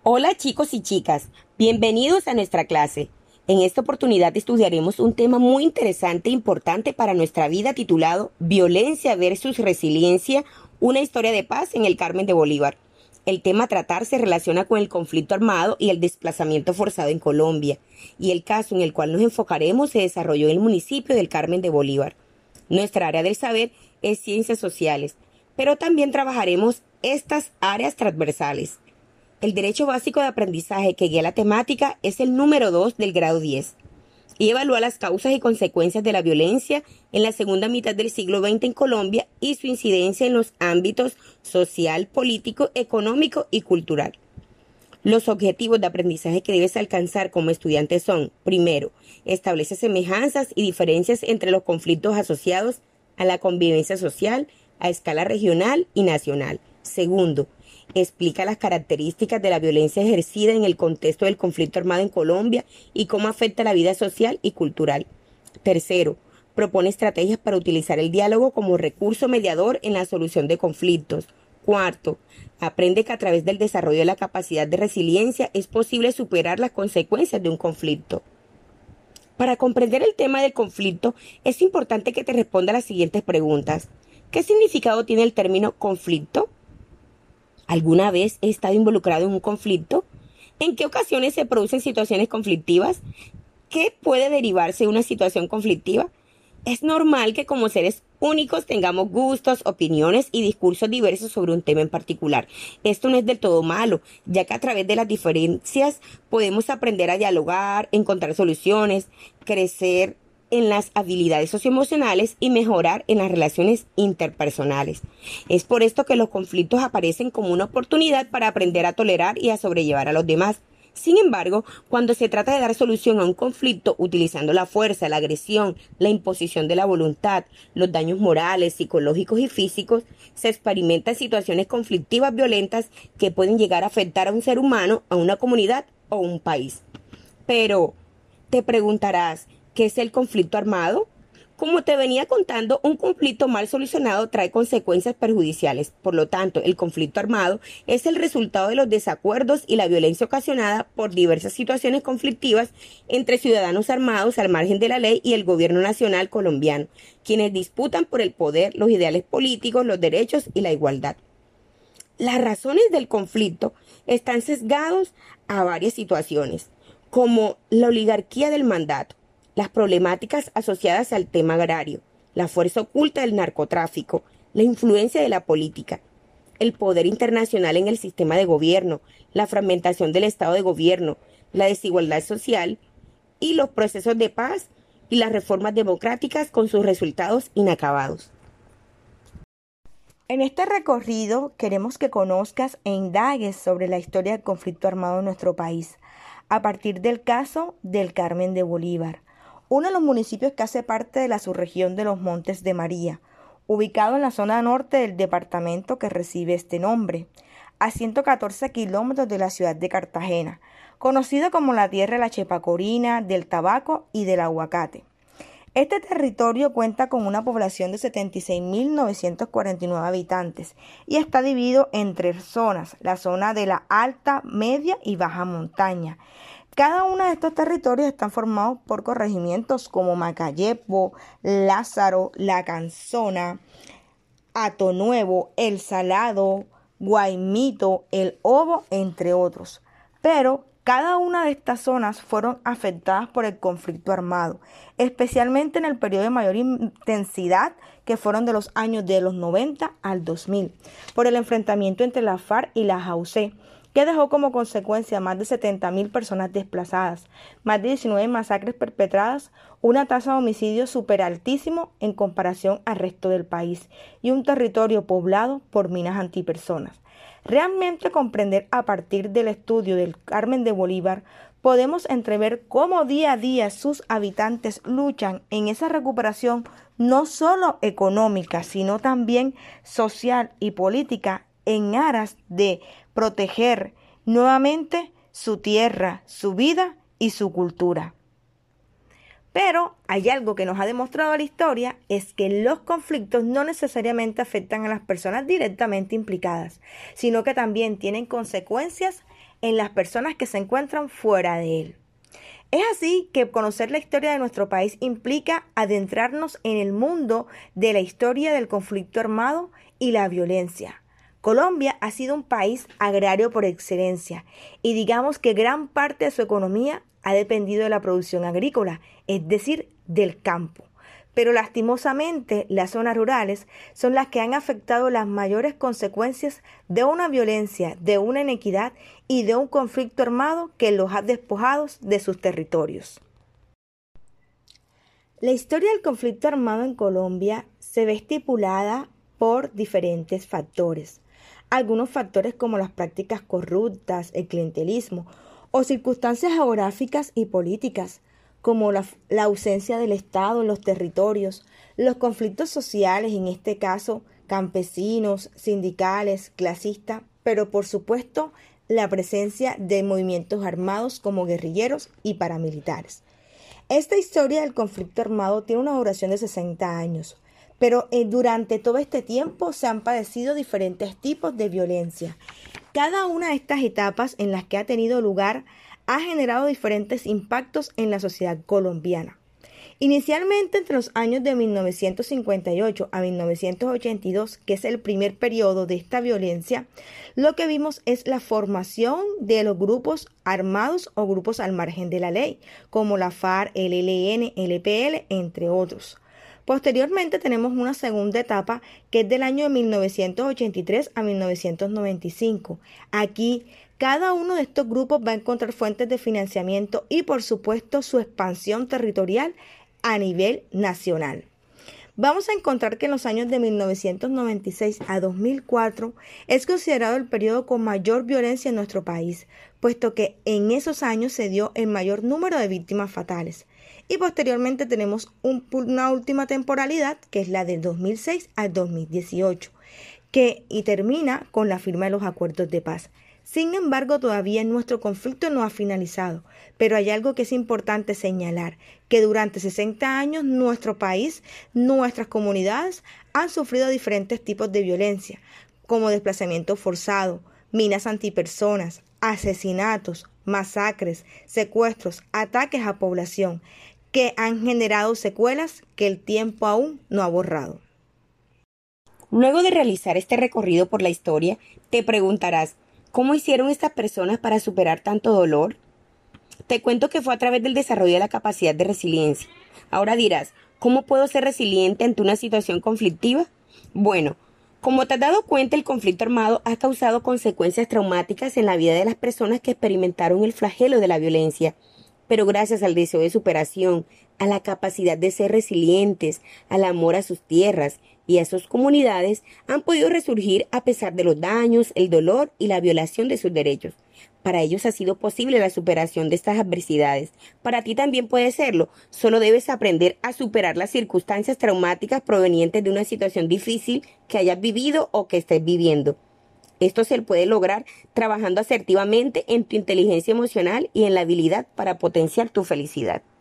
Hola chicos y chicas, bienvenidos a nuestra clase. En esta oportunidad estudiaremos un tema muy interesante e importante para nuestra vida titulado Violencia versus Resiliencia, una historia de paz en el Carmen de Bolívar. El tema a tratar se relaciona con el conflicto armado y el desplazamiento forzado en Colombia, y el caso en el cual nos enfocaremos se desarrolló en el municipio del Carmen de Bolívar. Nuestra área del saber es ciencias sociales, pero también trabajaremos estas áreas transversales. El derecho básico de aprendizaje que guía la temática es el número 2 del grado 10 y evalúa las causas y consecuencias de la violencia en la segunda mitad del siglo XX en Colombia y su incidencia en los ámbitos social, político, económico y cultural. Los objetivos de aprendizaje que debes alcanzar como estudiante son: primero, establece semejanzas y diferencias entre los conflictos asociados a la convivencia social a escala regional y nacional. Segundo, explica las características de la violencia ejercida en el contexto del conflicto armado en Colombia y cómo afecta la vida social y cultural. Tercero, propone estrategias para utilizar el diálogo como recurso mediador en la solución de conflictos. Cuarto, aprende que a través del desarrollo de la capacidad de resiliencia es posible superar las consecuencias de un conflicto. Para comprender el tema del conflicto, es importante que te responda las siguientes preguntas. ¿Qué significado tiene el término conflicto? ¿Alguna vez he estado involucrado en un conflicto? ¿En qué ocasiones se producen situaciones conflictivas? ¿Qué puede derivarse de una situación conflictiva? Es normal que como seres únicos tengamos gustos, opiniones y discursos diversos sobre un tema en particular. Esto no es del todo malo, ya que a través de las diferencias podemos aprender a dialogar, encontrar soluciones, crecer en las habilidades socioemocionales y mejorar en las relaciones interpersonales. Es por esto que los conflictos aparecen como una oportunidad para aprender a tolerar y a sobrellevar a los demás. Sin embargo, cuando se trata de dar solución a un conflicto utilizando la fuerza, la agresión, la imposición de la voluntad, los daños morales, psicológicos y físicos, se experimentan situaciones conflictivas violentas que pueden llegar a afectar a un ser humano, a una comunidad o un país. Pero, te preguntarás, ¿qué es el conflicto armado? Como te venía contando, un conflicto mal solucionado trae consecuencias perjudiciales. Por lo tanto, el conflicto armado es el resultado de los desacuerdos y la violencia ocasionada por diversas situaciones conflictivas entre ciudadanos armados al margen de la ley y el gobierno nacional colombiano, quienes disputan por el poder, los ideales políticos, los derechos y la igualdad. Las razones del conflicto están sesgados a varias situaciones, como la oligarquía del mandato, las problemáticas asociadas al tema agrario, la fuerza oculta del narcotráfico, la influencia de la política, el poder internacional en el sistema de gobierno, la fragmentación del Estado de gobierno, la desigualdad social y los procesos de paz y las reformas democráticas con sus resultados inacabados. En este recorrido queremos que conozcas e indagues sobre la historia del conflicto armado en nuestro país, a partir del caso del Carmen de Bolívar, uno de los municipios que hace parte de la subregión de los Montes de María, ubicado en la zona norte del departamento que recibe este nombre, a 114 kilómetros de la ciudad de Cartagena, conocido como la tierra de la chepacorina, del tabaco y del aguacate. Este territorio cuenta con una población de 76.949 habitantes y está dividido en tres zonas: la zona de la alta, media y baja montaña. Cada uno de estos territorios están formados por corregimientos como Macayepo, Lázaro, La Canzona, Hato Nuevo, El Salado, Guaymito, El Obo, entre otros. Pero cada una de estas zonas fueron afectadas por el conflicto armado, especialmente en el periodo de mayor intensidad, que fueron de los años de los 90 al 2000, por el enfrentamiento entre la FARC y la JAUC, que dejó como consecuencia más de 70.000 personas desplazadas, más de 19 masacres perpetradas, una tasa de homicidios súper altísimo en comparación al resto del país y un territorio poblado por minas antipersonas. Realmente comprender a partir del estudio del Carmen de Bolívar podemos entrever cómo día a día sus habitantes luchan en esa recuperación no solo económica, sino también social y política en aras de proteger nuevamente su tierra, su vida y su cultura. Pero hay algo que nos ha demostrado la historia, es que los conflictos no necesariamente afectan a las personas directamente implicadas, sino que también tienen consecuencias en las personas que se encuentran fuera de él. Es así que conocer la historia de nuestro país implica adentrarnos en el mundo de la historia del conflicto armado y la violencia. Colombia ha sido un país agrario por excelencia y digamos que gran parte de su economía ha dependido de la producción agrícola, es decir, del campo. Pero lastimosamente las zonas rurales son las que han afectado las mayores consecuencias de una violencia, de una inequidad y de un conflicto armado que los ha despojado de sus territorios. La historia del conflicto armado en Colombia se ve estipulada por diferentes factores. Algunos factores como las prácticas corruptas, el clientelismo o circunstancias geográficas y políticas, como la ausencia del Estado en los territorios, los conflictos sociales, en este caso campesinos, sindicales, clasistas, pero por supuesto la presencia de movimientos armados como guerrilleros y paramilitares. Esta historia del conflicto armado tiene una duración de 60 años, pero durante todo este tiempo se han padecido diferentes tipos de violencia. Cada una de estas etapas en las que ha tenido lugar ha generado diferentes impactos en la sociedad colombiana. Inicialmente entre los años de 1958 a 1982, que es el primer periodo de esta violencia, lo que vimos es la formación de los grupos armados o grupos al margen de la ley, como la FARC, el ELN, el EPL, entre otros. Posteriormente tenemos una segunda etapa que es del año de 1983 a 1995. Aquí cada uno de estos grupos va a encontrar fuentes de financiamiento y por supuesto su expansión territorial a nivel nacional. Vamos a encontrar que en los años de 1996 a 2004 es considerado el periodo con mayor violencia en nuestro país, puesto que en esos años se dio el mayor número de víctimas fatales. Y posteriormente tenemos una última temporalidad, que es la del 2006 al 2018, y termina con la firma de los acuerdos de paz. Sin embargo, todavía nuestro conflicto no ha finalizado, pero hay algo que es importante señalar, que durante 60 años nuestro país, nuestras comunidades han sufrido diferentes tipos de violencia, como desplazamiento forzado, minas antipersonas, asesinatos, masacres, secuestros, ataques a población, que han generado secuelas que el tiempo aún no ha borrado. Luego de realizar este recorrido por la historia, te preguntarás, ¿cómo hicieron estas personas para superar tanto dolor? Te cuento que fue a través del desarrollo de la capacidad de resiliencia. Ahora dirás, ¿cómo puedo ser resiliente ante una situación conflictiva? Bueno, como te has dado cuenta, el conflicto armado ha causado consecuencias traumáticas en la vida de las personas que experimentaron el flagelo de la violencia. Pero gracias al deseo de superación, a la capacidad de ser resilientes, al amor a sus tierras y a sus comunidades, han podido resurgir a pesar de los daños, el dolor y la violación de sus derechos. Para ellos ha sido posible la superación de estas adversidades. Para ti también puede serlo. Solo debes aprender a superar las circunstancias traumáticas provenientes de una situación difícil que hayas vivido o que estés viviendo. Esto se puede lograr trabajando asertivamente en tu inteligencia emocional y en la habilidad para potenciar tu felicidad.